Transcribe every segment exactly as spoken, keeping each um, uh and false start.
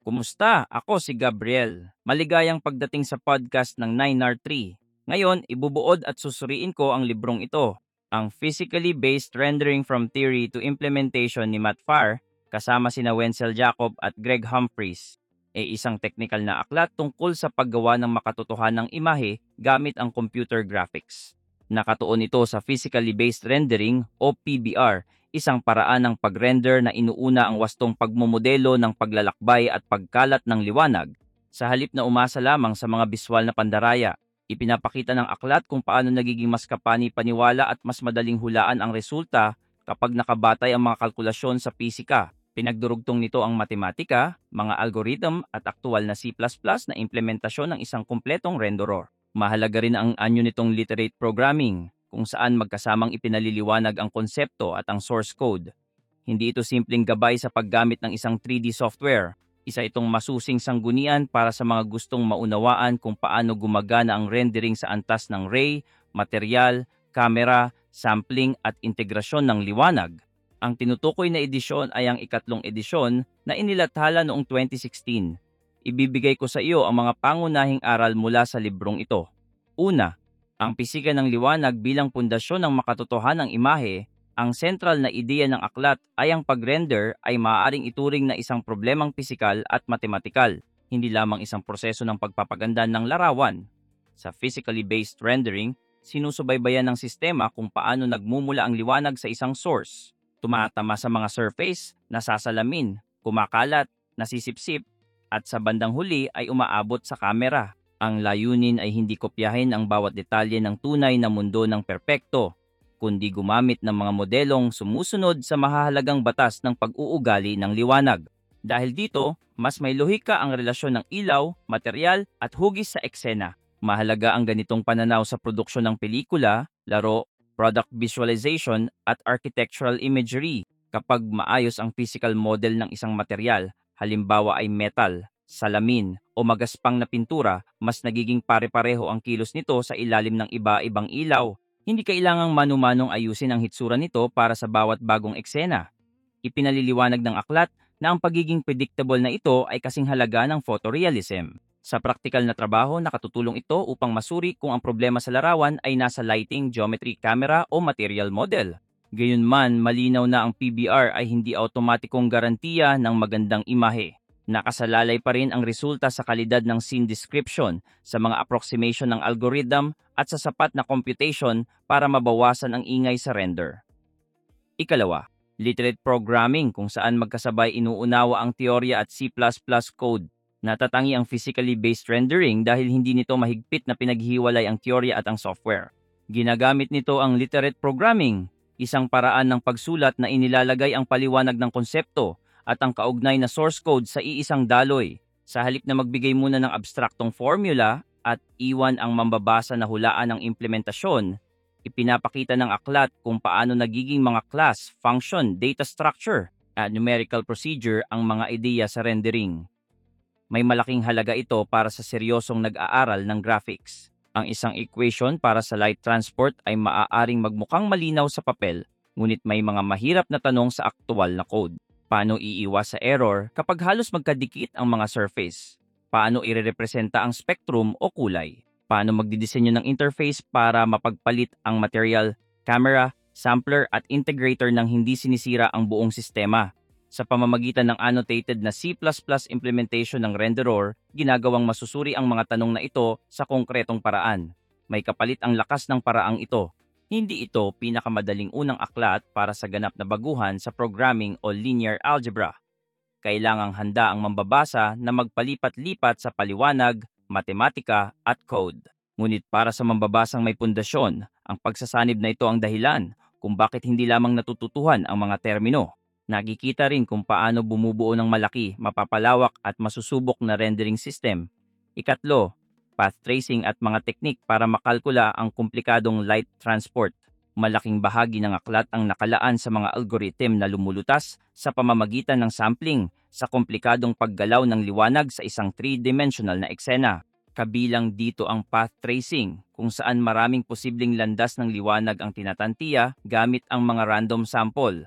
Kumusta? Ako si Gabriel. Maligayang pagdating sa podcast ng nine R three. Ngayon, ibubuod at susuriin ko ang librong ito, ang Physically Based Rendering from Theory to Implementation ni Matt Farr, kasama sina Wenzel Jacob at Greg Humphreys. E isang technical na aklat tungkol sa paggawa ng makatotohanang imahe gamit ang computer graphics. Nakatuon ito sa Physically Based Rendering o P B R, isang paraan ng pag-render na inuuna ang wastong pagmomodelo ng paglalakbay at pagkalat ng liwanag. Sa halip na umasa lamang sa mga biswal na pandaraya, ipinapakita ng aklat kung paano nagiging mas kapani-paniwala at mas madaling hulaan ang resulta kapag nakabatay ang mga kalkulasyon sa pisika. Pinagdurugtong nito ang matematika, mga algorithm at aktual na C plus plus na implementasyon ng isang kumpletong renderer. Mahalaga rin ang anyo nitong literate programming, kung saan magkasamang ipinaliliwanag ang konsepto at ang source code. Hindi ito simpleng gabay sa paggamit ng isang three D software. Isa itong masusing sanggunian para sa mga gustong maunawaan kung paano gumagana ang rendering sa antas ng ray, material, camera, sampling at integrasyon ng liwanag. Ang tinutukoy na edisyon ay ang ikatlong edisyon na inilathala noong twenty sixteen. Ibibigay ko sa iyo ang mga pangunahing aral mula sa librong ito. Una, ang pisika ng liwanag bilang pundasyon ng makatotohanang imahe. Ang sentral na ideya ng aklat ay ang pag-render ay maaaring ituring na isang problemang pisikal at matematikal, hindi lamang isang proseso ng pagpapaganda ng larawan. Sa physically based rendering, sinusubaybayan ng sistema kung paano nagmumula ang liwanag sa isang source. Tumatama sa mga surface, nasasalamin, kumakalat, nasisipsip, at sa bandang huli ay umaabot sa kamera. Ang layunin ay hindi kopyahin ang bawat detalye ng tunay na mundo ng perpekto, kundi gumamit ng mga modelong sumusunod sa mahahalagang batas ng pag-uugali ng liwanag. Dahil dito, mas may lohika ang relasyon ng ilaw, material at hugis sa eksena. Mahalaga ang ganitong pananaw sa produksyon ng pelikula, laro, product visualization at architectural imagery. Kapag maayos ang physical model ng isang material, halimbawa ay metal, salamin o magaspang na pintura, mas nagiging pare-pareho ang kilos nito sa ilalim ng iba-ibang ilaw. Hindi kailangang manu-manong ayusin ang hitsura nito para sa bawat bagong eksena. Ipinaliliwanag ng aklat na ang pagiging predictable na ito ay kasing halaga ng photorealism. Sa praktikal na trabaho, nakatutulong ito upang masuri kung ang problema sa larawan ay nasa lighting, geometry, camera o material model. Gayunman, malinaw na ang P B R ay hindi automatikong garantiya ng magandang imahe. Nakasalalay pa rin ang resulta sa kalidad ng scene description, sa mga approximation ng algorithm at sa sapat na computation para mabawasan ang ingay sa render. Ikalawa, literate programming kung saan magkasabay inuunawa ang teorya at C plus plus code. Natatangi ang physically based rendering dahil hindi nito mahigpit na pinaghiwalay ang teorya at ang software. Ginagamit nito ang literate programming, isang paraan ng pagsulat na inilalagay ang paliwanag ng konsepto at ang kaugnay na source code sa iisang daloy. Sa halip na magbigay muna ng abstraktong formula at iwan ang mambabasa na hulaan ng implementasyon, ipinapakita ng aklat kung paano nagiging mga class, function, data structure at numerical procedure ang mga ideya sa rendering. May malaking halaga ito para sa seryosong nag-aaral ng graphics. Ang isang equation para sa light transport ay maaaring magmukhang malinaw sa papel, ngunit may mga mahirap na tanong sa aktual na code. Paano iiwas sa error kapag halos magkadikit ang mga surface? Paano irerepresenta ang spectrum o kulay? Paano magdidisenyo ng interface para mapagpalit ang material, camera, sampler at integrator nang hindi sinisira ang buong sistema? Sa pamamagitan ng annotated na C plus plus implementation ng renderer, ginagawang masusuri ang mga tanong na ito sa konkretong paraan. May kapalit ang lakas ng paraang ito. Hindi ito pinakamadaling unang aklat para sa ganap na baguhan sa programming o linear algebra. Kailangang handa ang mambabasa na magpalipat-lipat sa paliwanag, matematika at code. Ngunit para sa mambabasang may pundasyon, ang pagsasanib na ito ang dahilan kung bakit hindi lamang natututuhan ang mga termino. Nakikita rin kung paano bumubuo ng malaki, mapapalawak at masusubok na rendering system. Ikatlo, path tracing at mga teknik para makalkula ang komplikadong light transport. Malaking bahagi ng aklat ang nakalaan sa mga algorithm na lumulutas sa pamamagitan ng sampling sa komplikadong paggalaw ng liwanag sa isang three-dimensional na eksena. Kabilang dito ang path tracing, kung saan maraming posibleng landas ng liwanag ang tinatantiya gamit ang mga random sample.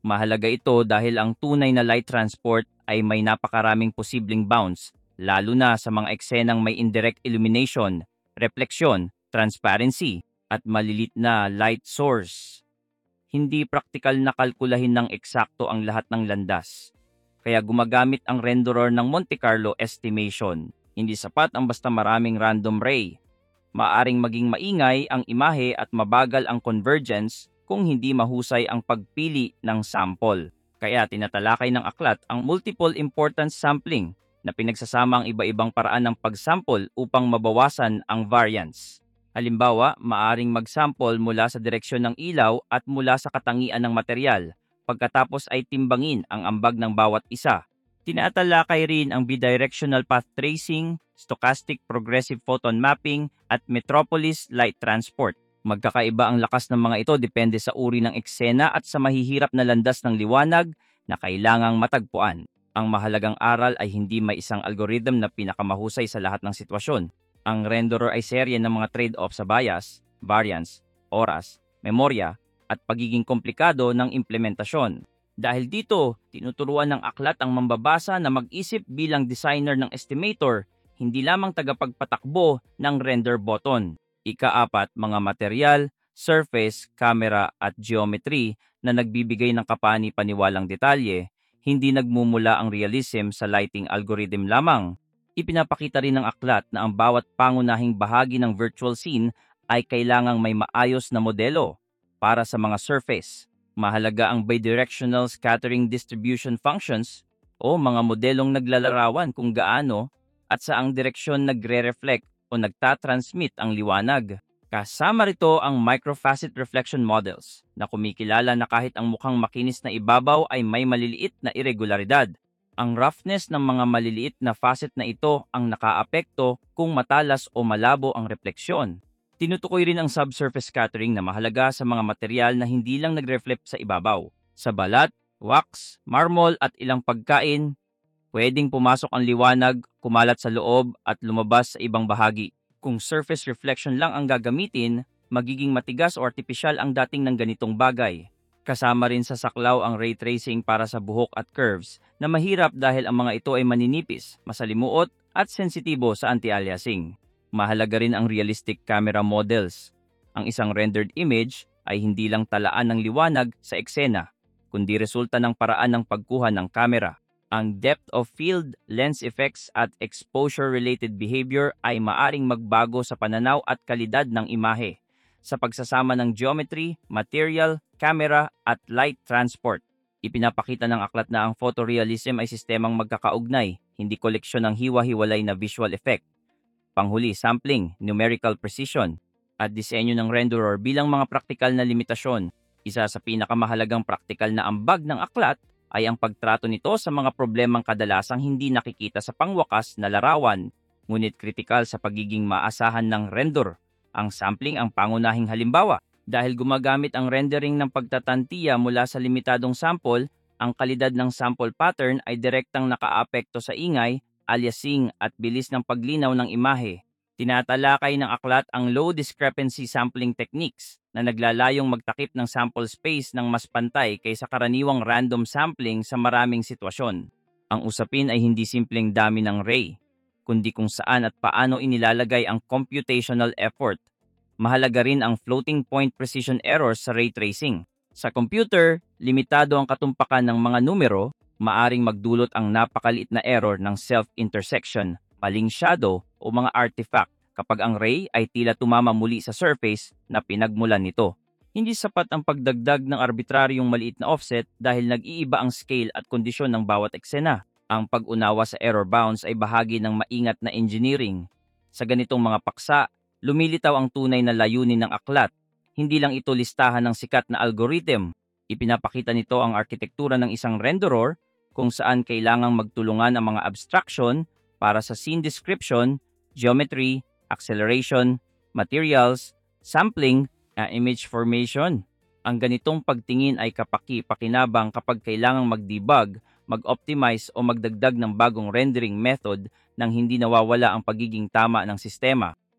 Mahalaga ito dahil ang tunay na light transport ay may napakaraming posibleng bounce, lalo na sa mga eksenang may indirect illumination, refleksyon, transparency, at malilit na light source. Hindi praktikal na kalkulahin ng eksakto ang lahat ng landas. Kaya gumagamit ang renderer ng Monte Carlo estimation. Hindi sapat ang basta maraming random ray. Maaring maging maingay ang imahe at mabagal ang convergence kung hindi mahusay ang pagpili ng sample. Kaya tinatalakay ng aklat ang multiple importance sampling na pinagsasama ang iba-ibang paraan ng pagsample upang mabawasan ang variance. Halimbawa, maaring magsample mula sa direksyon ng ilaw at mula sa katangian ng material, pagkatapos ay timbangin ang ambag ng bawat isa. Tinatalakay rin ang bidirectional path tracing, stochastic progressive photon mapping, at metropolis light transport. Magkakaiba ang lakas ng mga ito depende sa uri ng eksena at sa mahihirap na landas ng liwanag na kailangang matagpuan. Ang mahalagang aral ay hindi may isang algorithm na pinakamahusay sa lahat ng sitwasyon. Ang renderer ay serye ng mga trade-off sa bias, variance, oras, memorya, at pagiging komplikado ng implementasyon. Dahil dito, tinuturuan ng aklat ang mambabasa na mag-isip bilang designer ng estimator, hindi lamang tagapagpatakbo ng render button. Ikaapat, mga material, surface, camera, at geometry na nagbibigay ng kapani-paniwalang detalye, hindi nagmumula ang realism sa lighting algorithm lamang. Ipinapakita rin ng aklat na ang bawat pangunahing bahagi ng virtual scene ay kailangang may maayos na modelo. Para sa mga surface, mahalaga ang bidirectional scattering distribution functions o mga modelong naglalarawan kung gaano at saang direksyon nagre-reflect o nagtatransmit ang liwanag. Kasama rito ang microfacet reflection models na kumikilala na kahit ang mukhang makinis na ibabaw ay may maliliit na irregularidad. Ang roughness ng mga maliliit na facet na ito ang nakaapekto kung matalas o malabo ang refleksyon. Tinutukoy rin ang subsurface scattering na mahalaga sa mga material na hindi lang nag-reflect sa ibabaw. Sa balat, wax, marmol at ilang pagkain, pwedeng pumasok ang liwanag, kumalat sa loob at lumabas sa ibang bahagi. Kung surface reflection lang ang gagamitin, magiging matigas o artificial ang dating ng ganitong bagay. Kasama rin sa saklaw ang ray tracing para sa buhok at curves na mahirap dahil ang mga ito ay maninipis, masalimuot at sensitibo sa anti-aliasing. Mahalaga rin ang realistic camera models. Ang isang rendered image ay hindi lang talaan ng liwanag sa eksena, kundi resulta ng paraan ng pagkuha ng kamera. Ang depth of field, lens effects at exposure-related behavior ay maaring magbago sa pananaw at kalidad ng imahe sa pagsasama ng geometry, material, camera at light transport. Ipinapakita ng aklat na ang photorealism ay sistemang magkakaugnay, hindi koleksyon ng hiwa-hiwalay na visual effect. Panghuli, sampling, numerical precision, at disenyo ng renderer bilang mga praktikal na limitasyon. Isa sa pinakamahalagang praktikal na ambag ng aklat ay ang pagtrato nito sa mga problemang kadalasang hindi nakikita sa pangwakas na larawan, ngunit kritikal sa pagiging maasahan ng render. Ang sampling ang pangunahing halimbawa. Dahil gumagamit ang rendering ng pagtatantiya mula sa limitadong sample, ang kalidad ng sample pattern ay direktang nakaapekto sa ingay, aliasing at bilis ng paglinaw ng imahe. Tinatalakay ng aklat ang low discrepancy sampling techniques na naglalayong magtakip ng sample space ng mas pantay kaysa karaniwang random sampling sa maraming sitwasyon. Ang usapin ay hindi simpleng dami ng ray, kundi kung saan at paano inilalagay ang computational effort. Mahalaga rin ang floating point precision errors sa ray tracing. Sa computer, limitado ang katumpakan ng mga numero, maaring magdulot ang napakaliit na error ng self-intersection, maling shadow o mga artifact kapag ang ray ay tila tumama muli sa surface na pinagmulan nito. Hindi sapat ang pagdagdag ng arbitraryong maliit na offset dahil nag-iiba ang scale at kondisyon ng bawat eksena. Ang pag-unawa sa error bounds ay bahagi ng maingat na engineering. Sa ganitong mga paksa, lumilitaw ang tunay na layunin ng aklat. Hindi lang ito listahan ng sikat na algorithm. Ipinapakita nito ang arkitektura ng isang renderer kung saan kailangang magtulungan ang mga abstraction para sa scene description, geometry, acceleration, materials, sampling, at image formation. Ang ganitong pagtingin ay kapaki-pakinabang kapag kailangang mag-debug, mag-optimize o magdagdag ng bagong rendering method nang hindi nawawala ang pagiging tama ng sistema.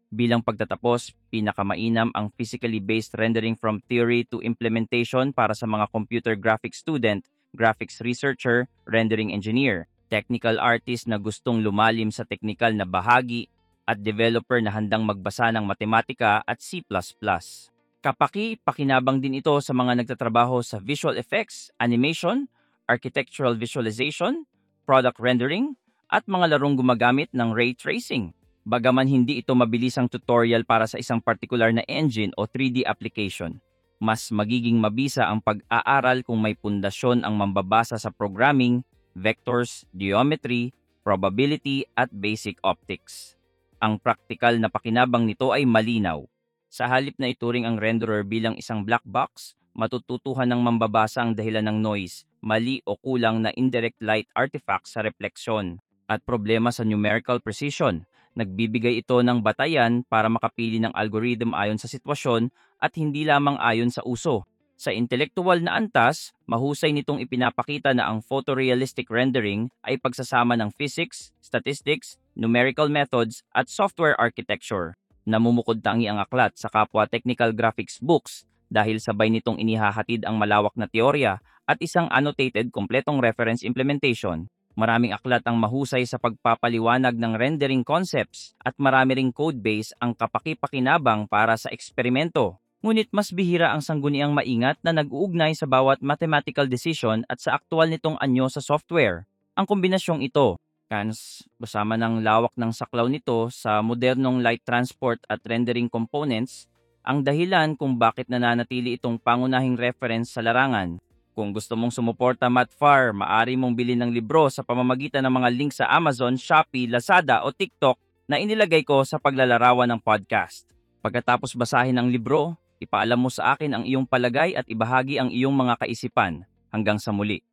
Bilang pagtatapos, pinakamainam ang physically based rendering from theory to implementation para sa mga computer graphics student, graphics researcher, rendering engineer, technical artist na gustong lumalim sa technical na bahagi, at developer na handang magbasa ng matematika at C plus plus. Kapaki-pakinabang din ito sa mga nagtatrabaho sa visual effects, animation, architectural visualization, product rendering, at mga larong gumagamit ng ray tracing. Bagaman hindi ito mabilisang tutorial para sa isang particular na engine o three D application, mas magiging mabisa ang pag-aaral kung may pundasyon ang mambabasa sa programming, vectors, geometry, probability, at basic optics. Ang praktikal na pakinabang nito ay malinaw. Sa halip na ituring ang renderer bilang isang black box, matututuhan ng mambabasa ang dahilan ng noise, mali o kulang na indirect light artifacts sa refleksyon, at problema sa numerical precision. Nagbibigay ito ng batayan para makapili ng algorithm ayon sa sitwasyon at hindi lamang ayon sa uso. Sa intelektual na antas, mahusay nitong ipinapakita na ang photorealistic rendering ay pagsasama ng physics, statistics, numerical methods at software architecture. Namumukod tangi ang aklat sa kapwa technical graphics books dahil sabay nitong inihahatid ang malawak na teorya at isang annotated kompletong reference implementation. Maraming aklat ang mahusay sa pagpapaliwanag ng rendering concepts at marami ring codebase ang kapaki-pakinabang para sa eksperimento. Ngunit mas bihira ang sangguniang maingat na nag-uugnay sa bawat mathematical decision at sa aktual nitong anyo sa software. Ang kombinasyong ito, kans kasama ng lawak ng saklaw nito sa modernong light transport at rendering components, ang dahilan kung bakit nananatili itong pangunahing reference sa larangan. Kung gusto mong sumuporta Mathfar, maaari mong bilhin ng libro sa pamamagitan ng mga link sa Amazon, Shopee, Lazada o TikTok na inilagay ko sa paglalarawan ng podcast. Pagkatapos basahin ang libro, ipaalam mo sa akin ang iyong palagay at ibahagi ang iyong mga kaisipan. Hanggang sa muli.